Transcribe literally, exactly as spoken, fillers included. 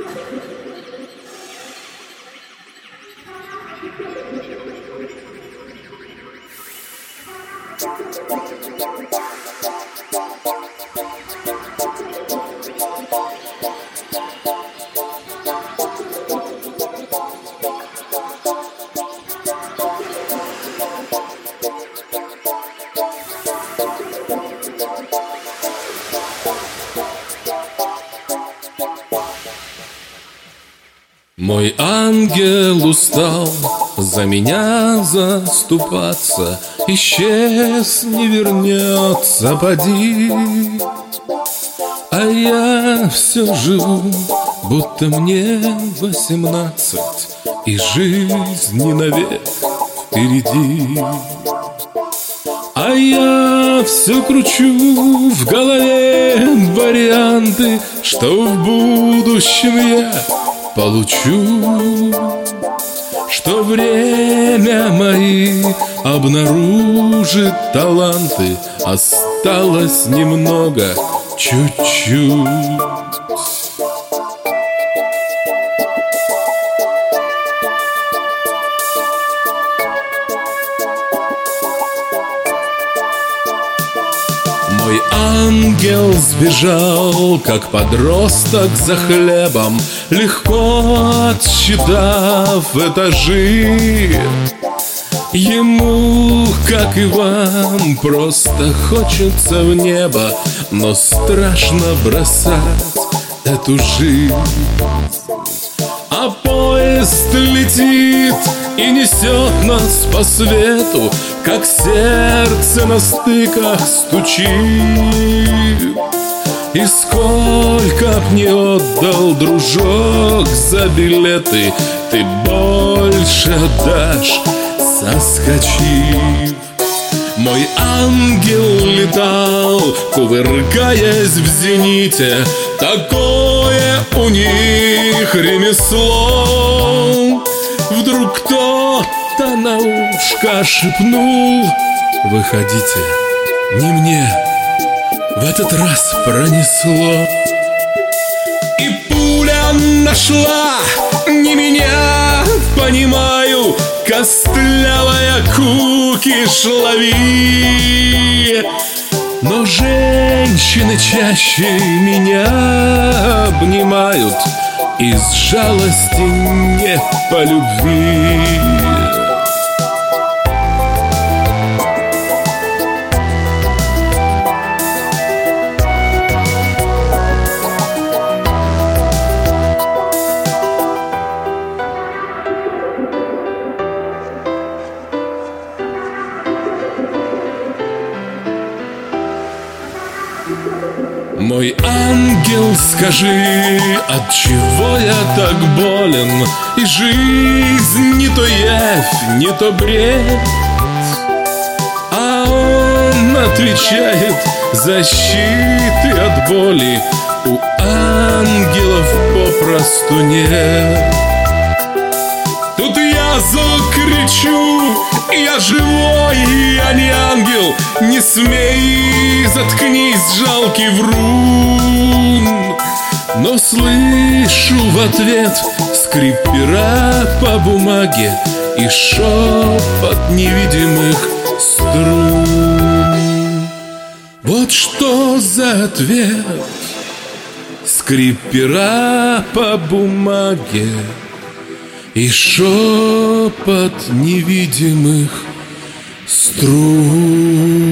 Мой ангел устал за меня заступаться, исчез, не вернется, поди. А я все живу, будто мне восемнадцать, и жизнь не навек впереди. А я все кручу в голове варианты, что в будущем я получу, что время мои обнаружит таланты. Осталось немного, чуть-чуть. Мой ангел сбежал, как подросток за хлебом, легко отсчитав этажи. Ему, как и вам, просто хочется в небо, но страшно бросать эту жизнь. А поезд летит и несет нас по свету, как сердце на стыках стучит. И сколько б не отдал, дружок, за билеты, ты больше отдашь, соскочив. Мой ангел летал, кувыркаясь в зените, такое у них ремесло. Вдруг кто-то на ушко шепнул: выходите, не мне в этот раз пронесло. И пуля нашла не меня, понимаю, костлявая кукиш лови. Но женщины чаще меня обнимают из жалости, не по любви. Мой ангел, скажи, отчего я так болен? И жизнь не то явь, не то бред. А он отвечает: защиты от боли у ангелов попросту нет. Тут я закричу: я живой, я не ангел, не смей, заткнись, жалкий врун. Но слышу в ответ скрип пера по бумаге и шепот невидимых струн. Вот что за ответ: скрип пера по бумаге и шепот невидимых струн.